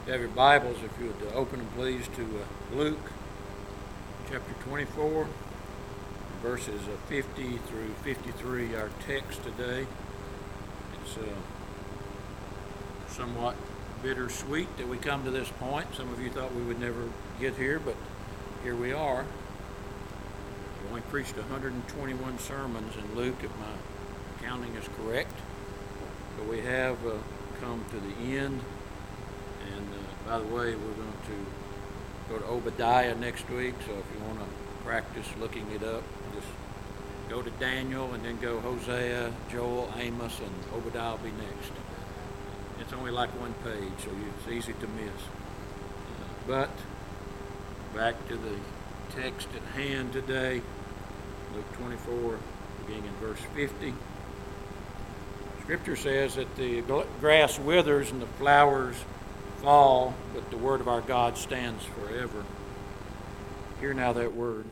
You have your Bibles, if you would open them, please, to Luke chapter 24, verses 50 through 53, our text today. It's somewhat bittersweet that we come to this point. Some of you thought we would never get here, but here we are. I've only preached 121 sermons in Luke, if my counting is correct. But we have come to the end. And by the way, we're going to go to Obadiah next week, so if you want to practice looking it up, just go to Daniel and then go Hosea, Joel, Amos, and Obadiah will be next. It's only like one page, so it's easy to miss. But back to the text at hand today, Luke 24, beginning in verse 50. Scripture says that the grass withers and the flowers fall, but the word of our God stands forever. Hear now that word.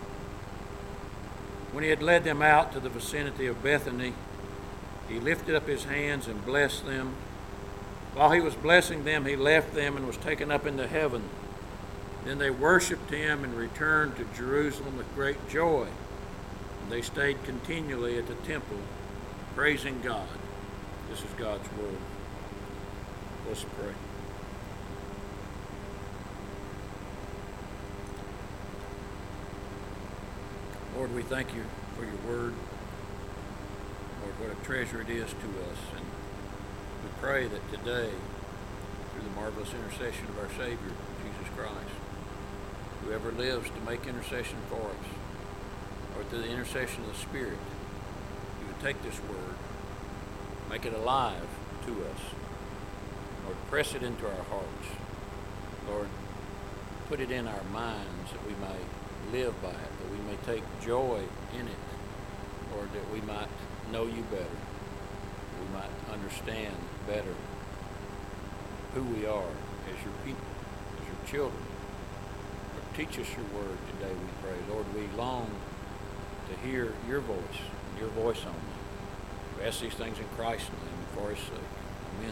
When he had led them out to the vicinity of Bethany, he lifted up his hands and blessed them. While he was blessing them, he left them and was taken up into heaven. Then they worshipped him and returned to Jerusalem with great joy. And they stayed continually at the temple, praising God. This is God's word. Let's pray. Lord, we thank you for your word. Lord, what a treasure it is to us. And we pray that today, through the marvelous intercession of our Savior, Jesus Christ, whoever lives to make intercession for us, or through the intercession of the Spirit, you would take this word, make it alive to us. Lord, press it into our hearts. Lord, put it in our minds that we may live by it, that we may take joy in it, Lord, that we might know you better, that we might understand better who we are as your people, as your children. Lord, teach us your word today, we pray. Lord, we long to hear your voice only. We ask these things in Christ's name and for his sake. Amen.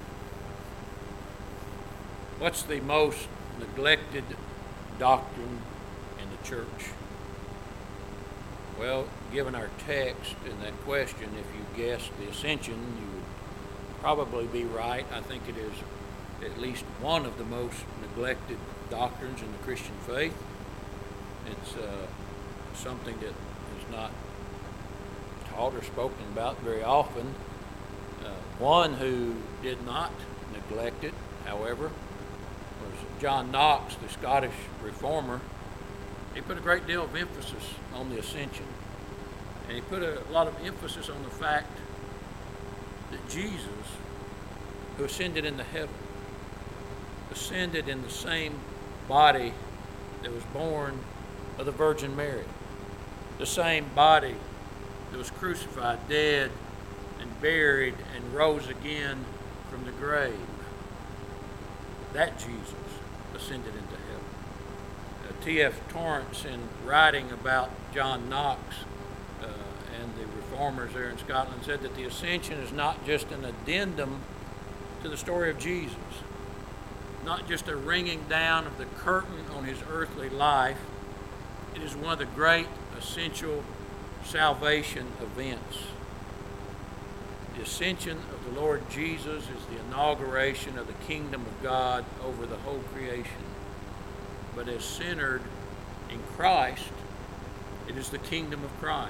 What's the most neglected doctrine in the church? Well, given our text and that question, if you guessed the ascension, you would probably be right. I think it is at least one of the most neglected doctrines in the Christian faith. It's something that is not taught or spoken about very often. One who did not neglect it, however, was John Knox, the Scottish reformer. He put a great deal of emphasis on the ascension. And he put a lot of emphasis on the fact that Jesus, who ascended into heaven, ascended in the same body that was born of the Virgin Mary, the same body that was crucified, dead, and buried, and rose again from the grave. That Jesus ascended into heaven. T.F. Torrance, in writing about John Knox and the reformers there in Scotland, said that the ascension is not just an addendum to the story of Jesus, not just a ringing down of the curtain on his earthly life. It is one of the great essential salvation events. The ascension of the Lord Jesus is the inauguration of the kingdom of God over the whole creation. But as centered in Christ, it is the kingdom of Christ.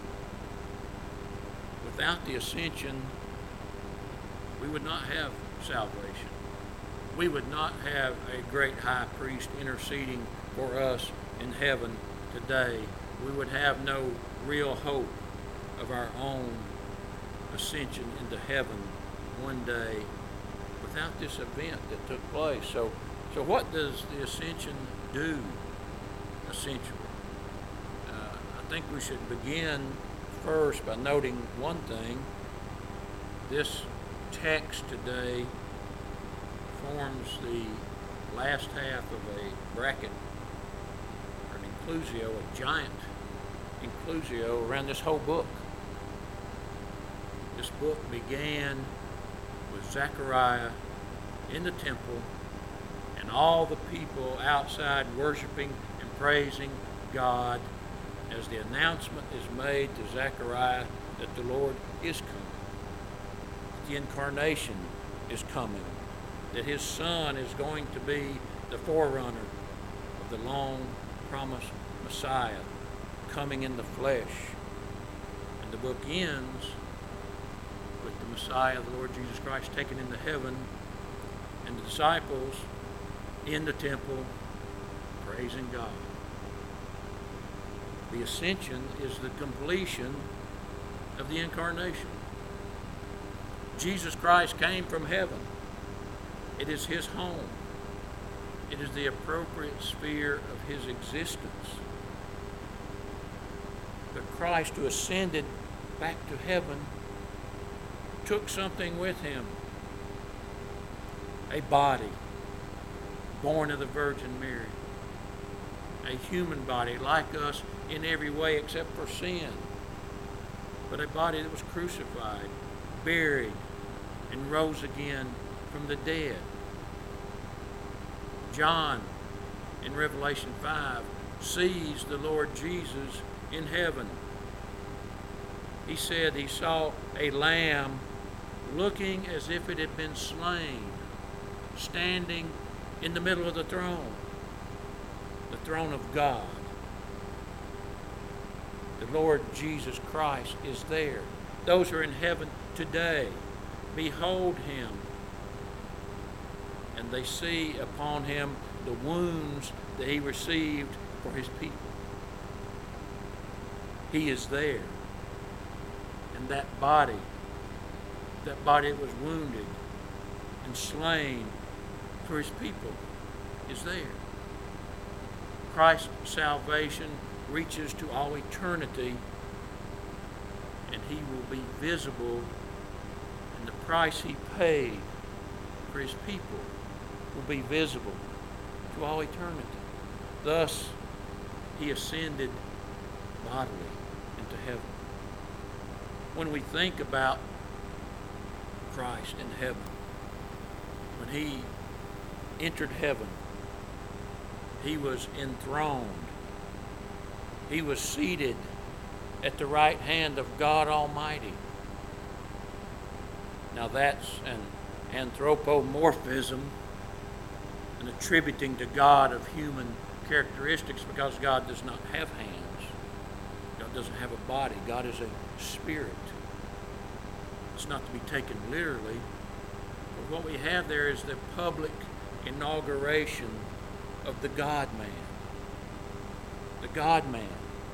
Without the ascension, we would not have salvation. We would not have a great high priest interceding for us in heaven today. We would have no real hope of our own ascension into heaven one day without this event that took place. So what does the ascension do, essentially? I think we should begin first by noting one thing. This text today forms the last half of a bracket, or an inclusio, a giant inclusio around this whole book. This book began with Zechariah in the temple and all the people outside worshiping and praising God as the announcement is made to Zechariah that the Lord is coming, that the incarnation is coming, that his Son is going to be the forerunner of the long-promised Messiah coming in the flesh. And the book ends with the Messiah, the Lord Jesus Christ, taken into heaven, and the disciples in the temple praising God. The ascension is the completion of the incarnation. Jesus Christ came from heaven. It is his home. It is the appropriate sphere of his existence. But Christ, who ascended back to heaven, took something with him. A body born of the Virgin Mary. A human body like us in every way except for sin. But a body that was crucified, buried, and rose again from the dead. John, in Revelation 5, sees the Lord Jesus in heaven. He said he saw a lamb looking as if it had been slain, standing in the middle of the throne of God. The Lord Jesus Christ is there. Those who are in heaven today behold him, and they see upon him the wounds that he received for his people. He is there. And that body that was wounded and slain for his people is there. Christ's salvation reaches to all eternity, and he will be visible, and the price he paid for his people will be visible to all eternity. Thus, he ascended bodily into heaven. When we think about Christ in heaven, when he entered heaven, he was enthroned. He was seated at the right hand of God Almighty. Now that's an anthropomorphism, an attributing to God of human characteristics, because God does not have hands. God doesn't have a body. God is a spirit. It's not to be taken literally. But what we have there is the public inauguration of the God-man. The God-man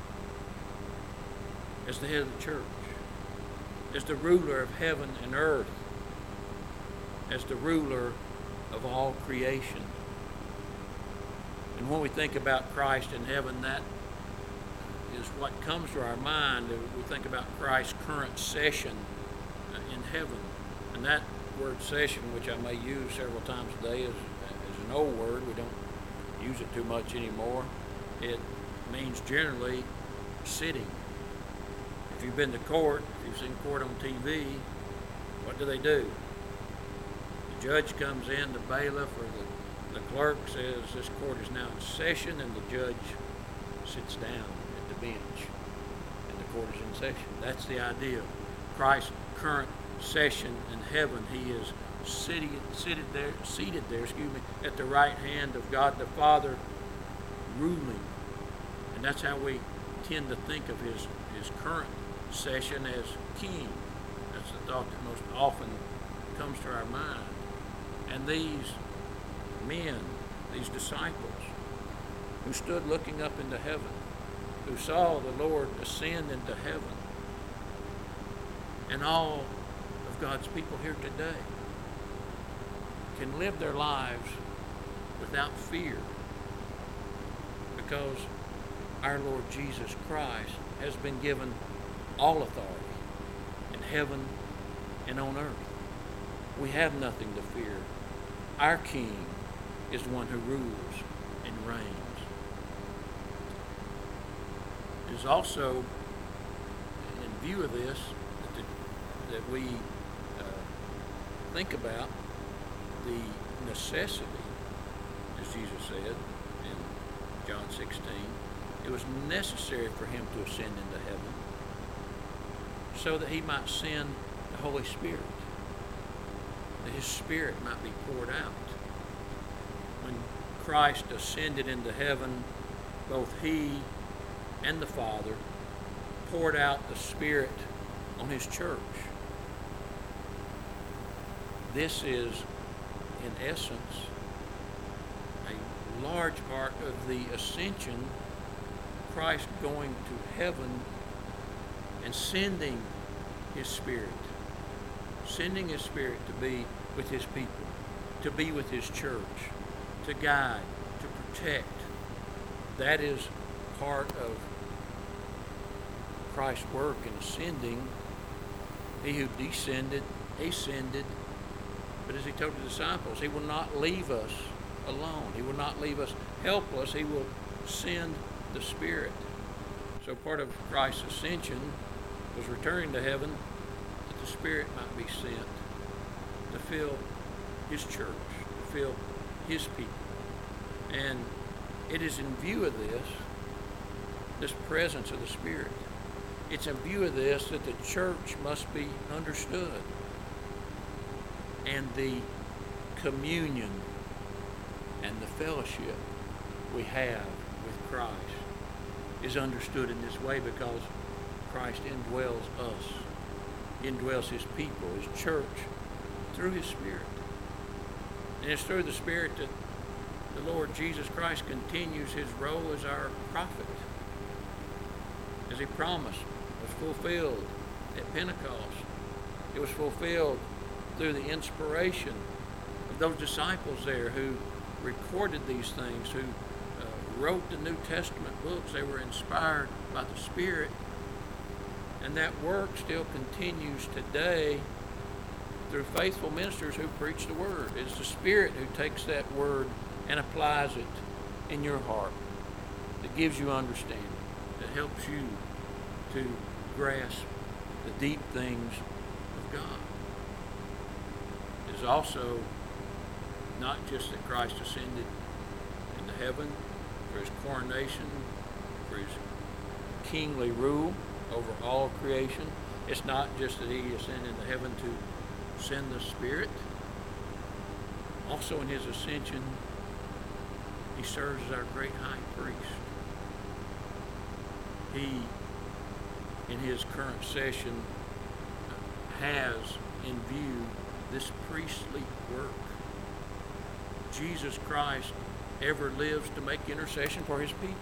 as the head of the church, as the ruler of heaven and earth, as the ruler of all creation. And when we think about Christ in heaven, that is what comes to our mind. We think about Christ's current session in heaven. And that word session, which I may use several times a day, is an old word. We don't use it too much anymore. It means generally sitting. If you've been to court, if you've seen court on TV, what do? The judge comes in, the bailiff or the clerk says this court is now in session, and the judge sits down at the bench and the court is in session. That's the idea. Christ's current session in heaven, he is seated there at the right hand of God the Father, ruling. And that's how we tend to think of his current session as king. That's the thought that most often comes to our mind. And these men, these disciples, who stood looking up into heaven, who saw the Lord ascend into heaven, and all of God's people here today can live their lives without fear, because our Lord Jesus Christ has been given all authority in heaven and on earth. We have nothing to fear. Our King is the one who rules and reigns. It is also in view of this that we think about the necessity as Jesus said in John 16. It was necessary for him to ascend into heaven so that he might send the Holy Spirit, that his Spirit might be poured out. When Christ ascended into heaven, both he and the Father poured out the Spirit on his church. This is, in essence, a large part of the ascension, Christ going to heaven and sending his Spirit to be with his people, to be with his church, to guide, to protect. That is part of Christ's work in ascending. He who descended, ascended. But as he told the disciples, he will not leave us alone. He will not leave us helpless. He will send the Spirit. So part of Christ's ascension was returning to heaven that the Spirit might be sent to fill his church, to fill his people. And it is in view of this presence of the Spirit, it's in view of this that the church must be understood. And the communion and the fellowship we have with Christ is understood in this way because Christ indwells us, indwells his people, his church, through his Spirit. And it's through the Spirit that the Lord Jesus Christ continues his role as our prophet. As he promised, was fulfilled at Pentecost. It was fulfilled through the inspiration of those disciples there who recorded these things, who wrote the New Testament books. They were inspired by the Spirit. And that work still continues today through faithful ministers who preach the Word. It's the Spirit who takes that Word and applies it in your heart, that gives you understanding, that helps you to grasp the deep things of God. It is also not just that Christ ascended into heaven for his coronation, for his kingly rule over all creation. It's not just that he ascended into heaven to send the Spirit. Also in his ascension, he serves as our great high priest. He, in his current session, has in view this priestly work. Jesus Christ ever lives to make intercession for his people.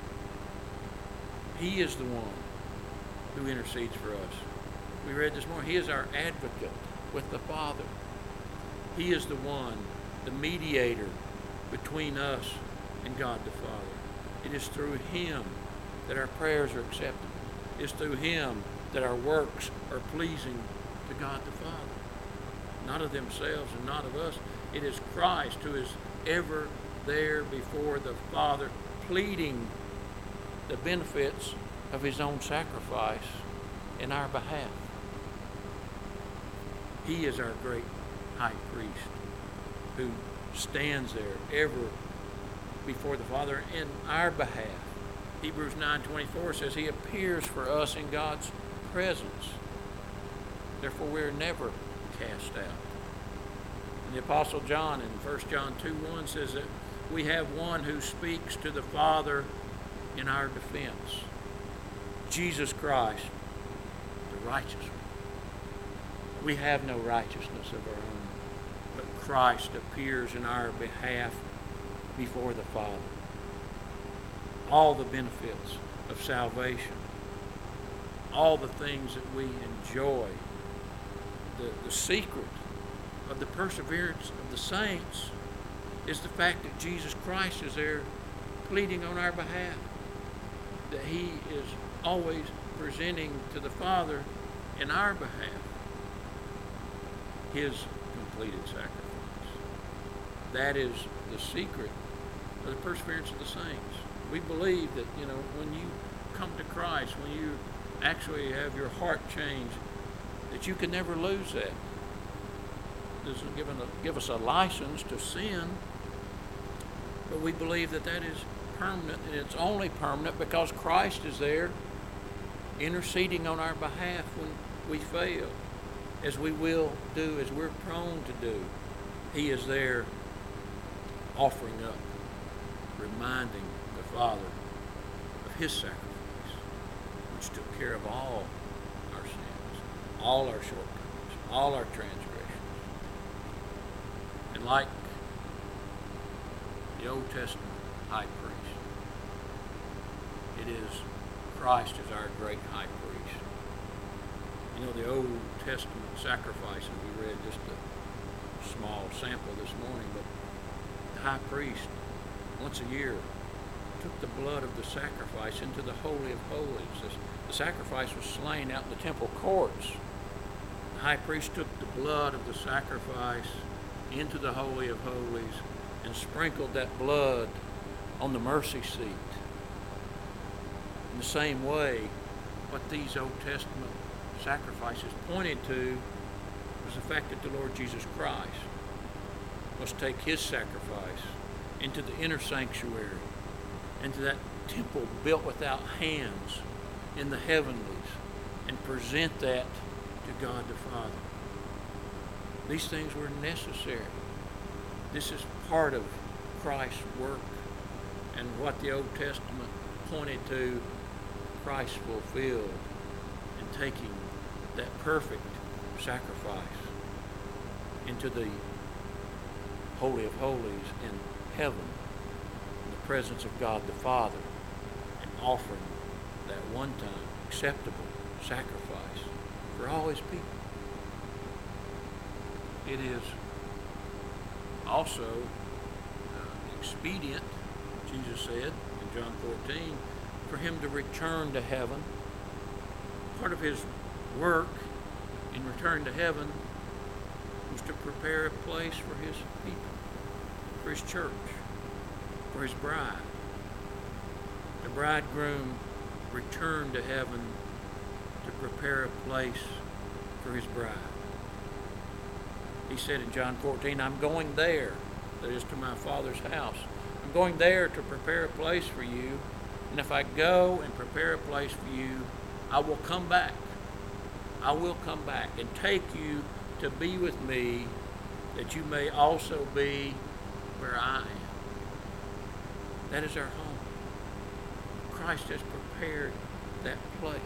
He is the one who intercedes for us. We read this morning, he is our advocate with the Father. He is the one, the mediator between us and God the Father. It is through him that our prayers are accepted. It's through him that our works are pleasing to God the Father. Not of themselves and not of us. It is Christ who is ever there before the Father, pleading the benefits of his own sacrifice in our behalf. He is our great high priest who stands there ever before the Father in our behalf. Hebrews 9:24 says he appears for us in God's presence. Therefore we are never cast out. And the Apostle John in 1 John 2:1 says that we have one who speaks to the Father in our defense. Jesus Christ, the righteous one. We have no righteousness of our own, but Christ appears in our behalf before the Father. All the benefits of salvation, all the things that we enjoy, the secret of the perseverance of the saints is the fact that Jesus Christ is there pleading on our behalf, that he is always presenting to the Father in our behalf his completed sacrifice. That is the secret of the perseverance of the saints. We believe that, when you come to Christ, when you actually have your heart changed, that you can never lose that. It doesn't give us a license to sin, But we believe that that is permanent, and it's only permanent because Christ is there interceding on our behalf when we fail, as we will do, as we're prone to do. He is there offering up, reminding the Father of His sacrifice, which took care of all our sins, all our shortcomings, all our transgressions. And like the Old Testament high priest, it is Christ as our great high priest. You know, the Old Testament sacrifices, we read just a small sample this morning, but the high priest, once a year, took the blood of the sacrifice into the Holy of Holies. The sacrifice was slain out in the temple courts. The high priest took the blood of the sacrifice into the Holy of Holies and sprinkled that blood on the mercy seat. In the same way, what these Old Testament sacrifices pointed to was the fact that the Lord Jesus Christ must take His sacrifice into the inner sanctuary, into that temple built without hands in the heavenlies, and present that to God the Father. These things were necessary. This is part of Christ's work, and what the Old Testament pointed to, Christ fulfilled in taking that perfect sacrifice into the Holy of Holies in heaven, in the presence of God the Father, and offering that one-time acceptable sacrifice for all His people. It is also expedient, Jesus said in John 14, for Him to return to heaven. Part of His work in return to heaven was to prepare a place for His people, for His church, for His bride. The bridegroom returned to heaven to prepare a place for his bride. He said in John 14, I'm going there, that is to my Father's house. I'm going there to prepare a place for you, and if I go and prepare a place for you, I will come back. I will come back and take you to be with me, that you may also be where I am. That is our home. Christ has prepared that place.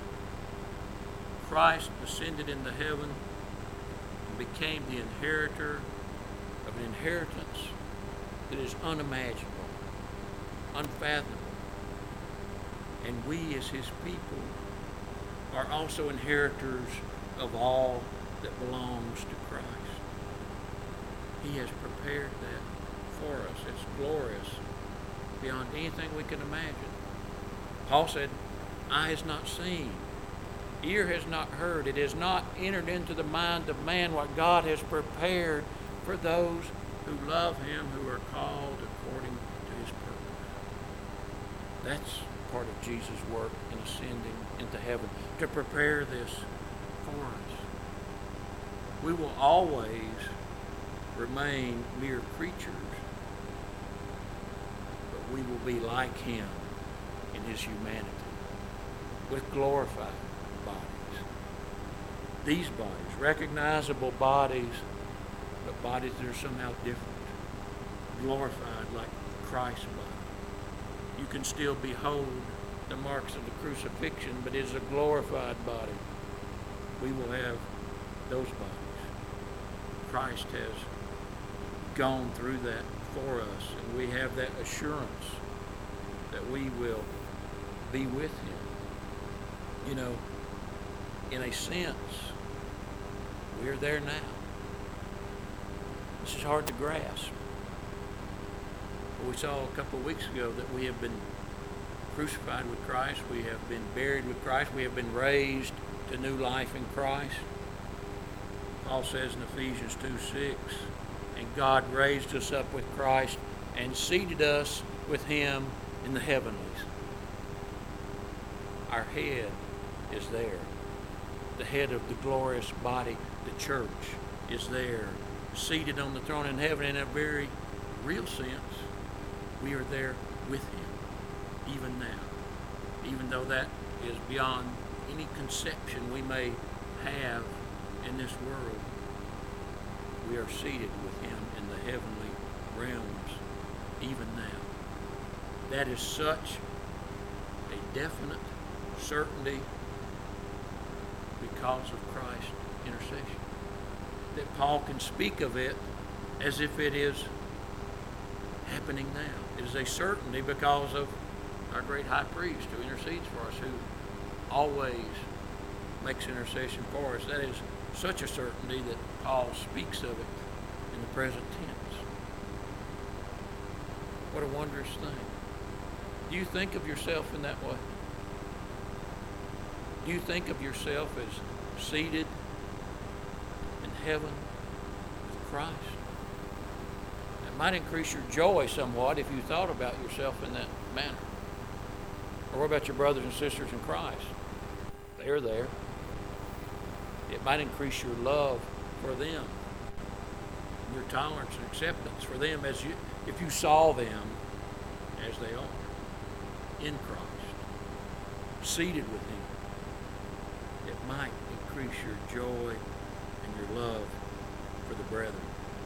Christ ascended into heaven and became the inheritor of an inheritance that is unimaginable, unfathomable. And we as His people are also inheritors of all that belongs to Christ. He has prepared that for us. It's glorious beyond anything we can imagine. Paul said, eye has not seen, ear has not heard, it has not entered into the mind of man what God has prepared for those who love Him, who are called according to His purpose. That's part of Jesus' work in ascending into heaven, to prepare this for us. We will always remain mere creatures, but we will be like Him in His humanity, with glorified bodies. These bodies, recognizable bodies, but bodies that are somehow different, glorified like Christ's body. You can still behold the marks of the crucifixion, but it is a glorified body. We will have those bodies. Christ has gone through that for us, and we have that assurance that we will be with Him. You know, in a sense, we're there now. This is hard to grasp. But we saw a couple of weeks ago that we have been crucified with Christ. We have been buried with Christ. We have been raised to new life in Christ. Paul says in Ephesians 2:6, and God raised us up with Christ and seated us with Him in the heavenlies. Our head is there. The head of the glorious body, the church, is there, seated on the throne in heaven in a very real sense. We are there with him, even now. Even though that is beyond any conception we may have in this world, we are seated with him in the heavenly realms, even now. That is such a definite certainty because of Christ's intercession, that Paul can speak of it as if it is happening now. It is a certainty because of our great high priest who intercedes for us, who always makes intercession for us. That is such a certainty that Paul speaks of it in the present tense. What a wondrous thing. Do you think of yourself in that way? Do you think of yourself as seated in heaven with Christ? It might increase your joy somewhat if you thought about yourself in that manner. Or what about your brothers and sisters in Christ? They're there. It might increase your love for them, your tolerance and acceptance for them if you saw them as they are, in Christ, seated with him. It might increase your joy and your love for the brethren.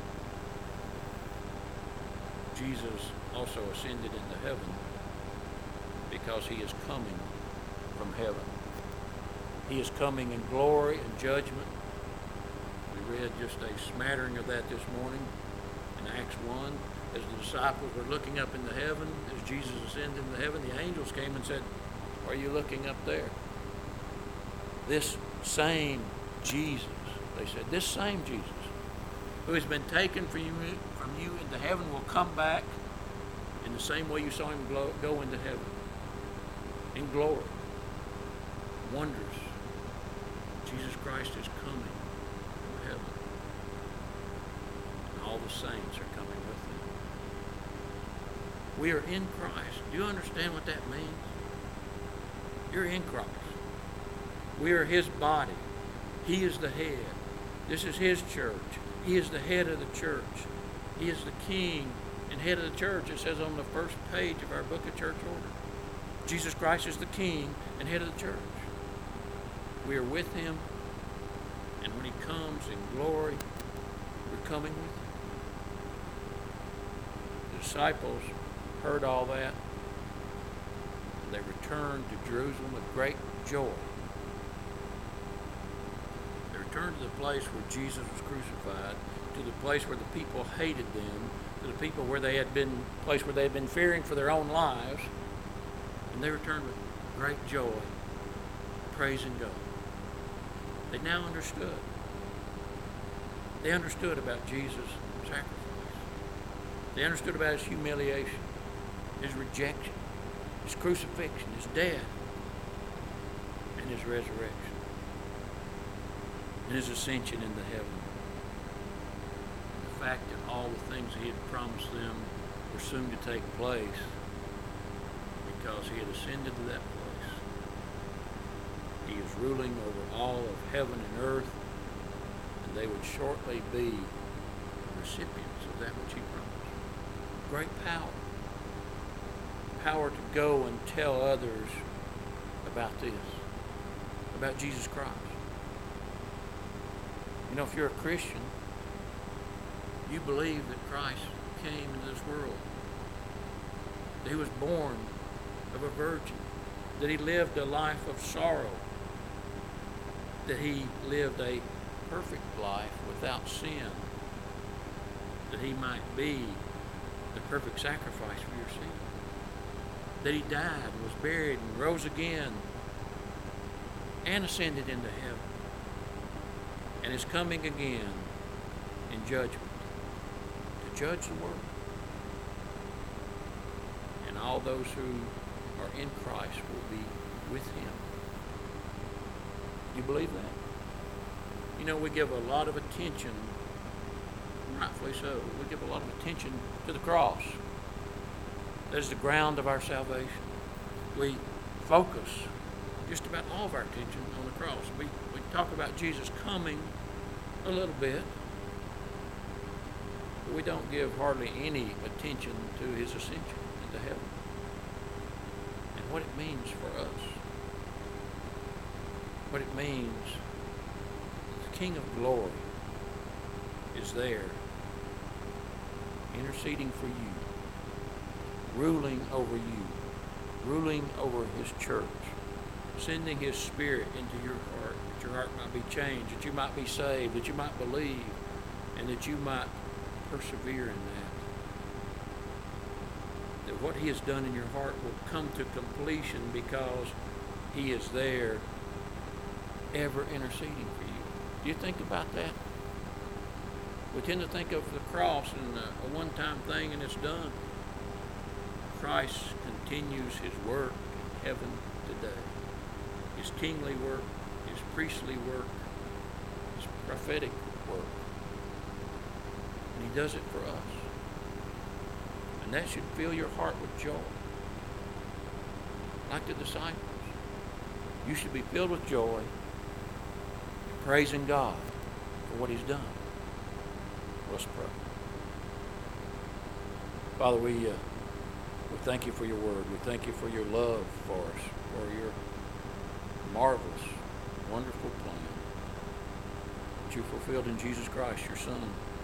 Jesus also ascended into heaven because he is coming from heaven. He is coming in glory and judgment. We read just a smattering of that this morning in Acts 1. As the disciples were looking up into heaven, as Jesus ascended into heaven, the angels came and said, "Why are you looking up there?" This same Jesus, they said, this same Jesus who has been taken from you into heaven will come back in the same way you saw him go into heaven, in glory. Wondrous. Jesus Christ is coming from heaven. And all the saints are coming with him. We are in Christ. Do you understand what that means? You're in Christ. We are his body. He is the head. This is his church. He is the head of the church. He is the king and head of the church. It says on the first page of our book of church order. Jesus Christ is the king and head of the church. We are with him, and when he comes in glory, we're coming with him. The disciples heard all that, and they returned to Jerusalem with great joy. They returned to the place where Jesus was crucified, to the place where the people hated them, to the people where they had been, place where they had been fearing for their own lives, and they returned with great joy, praising God. They now understood. They understood about Jesus' sacrifice. They understood about his humiliation, his rejection, his crucifixion, his death, and his resurrection, and his ascension into heaven. And the fact that all the things he had promised them were soon to take place because he had ascended to that place. He is ruling over all of heaven and earth, and they would shortly be recipients of that which he promised. Great power. Power to go and tell others about this, about Jesus Christ. You know, if you're a Christian, you believe that Christ came into this world, that he was born of a virgin, that he lived a life of sorrow, that he lived a perfect life without sin, that he might be the perfect sacrifice for your sin, that he died and was buried and rose again and ascended into heaven and is coming again in judgment to judge the world. And all those who are in Christ will be with him. Do you believe that? You know, we give a lot of attention, rightfully so, we give a lot of attention to the cross. That is the ground of our salvation. We focus just about all of our attention on the cross. We talk about Jesus coming a little bit. we don't give hardly any attention to his ascension into heaven and what it means for us. What it means, the King of Glory is there, interceding for you, ruling over you, ruling over his church, sending his Spirit into your heart, that your heart might be changed, that you might be saved, that you might believe, and that you might persevere in that. That what he has done in your heart will come to completion because he is there ever interceding for you. Do you think about that? We tend to think of the cross and a one-time thing and it's done. Christ continues his work in heaven today. His kingly work, his priestly work, his prophetic work. And he does it for us. And that should fill your heart with joy. Like the disciples. You should be filled with joy, praising God for what he's done. Let's pray. Father, we thank you for your word. We thank you for your love for us, for your marvelous, wonderful plan that you fulfilled in Jesus Christ, your Son.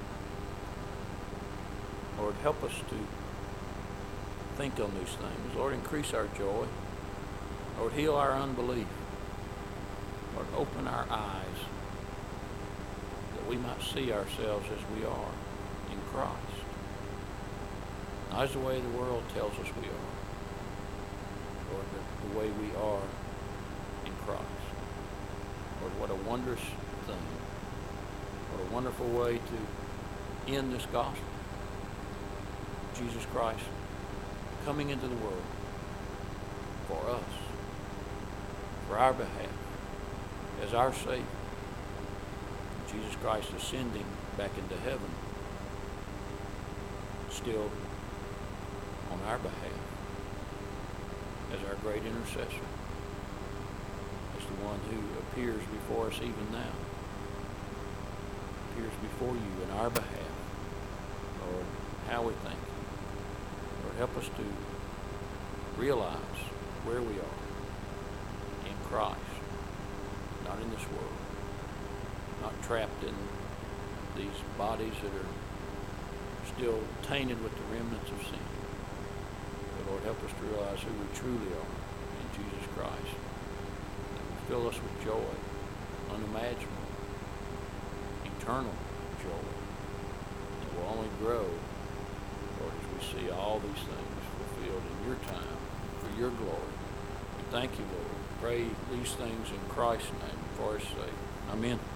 Lord, help us to think on these things. Lord, increase our joy. Lord, heal our unbelief. Lord, open our eyes that we might see ourselves as we are in Christ. Not as the way the world tells us we are, Lord, but the way we are in Christ. Lord, what a wondrous thing. What a wonderful way to end this gospel. Jesus Christ coming into the world for us, for our behalf, as our Savior. Jesus Christ ascending back into heaven, still on our behalf, as our great intercessor, as the one who appears before us even now, appears before you in our behalf. Lord, how we thank you. Lord, help us to realize where we are in Christ, not in this world, not trapped in these bodies that are still tainted with the remnants of sin. But Lord, help us to realize who we truly are in Jesus Christ. That will fill us with joy, unimaginable, eternal joy. That will only grow, Lord, as we see all these things fulfilled in your time, for your glory. We thank you, Lord. Pray these things in Christ's name for our sake. Amen.